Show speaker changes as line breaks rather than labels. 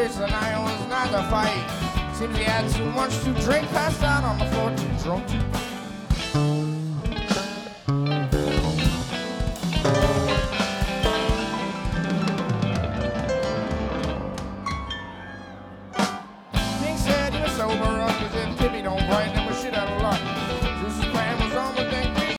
place and I was not to fight. Seems he had too much to drink, passed out on the floor too drunk to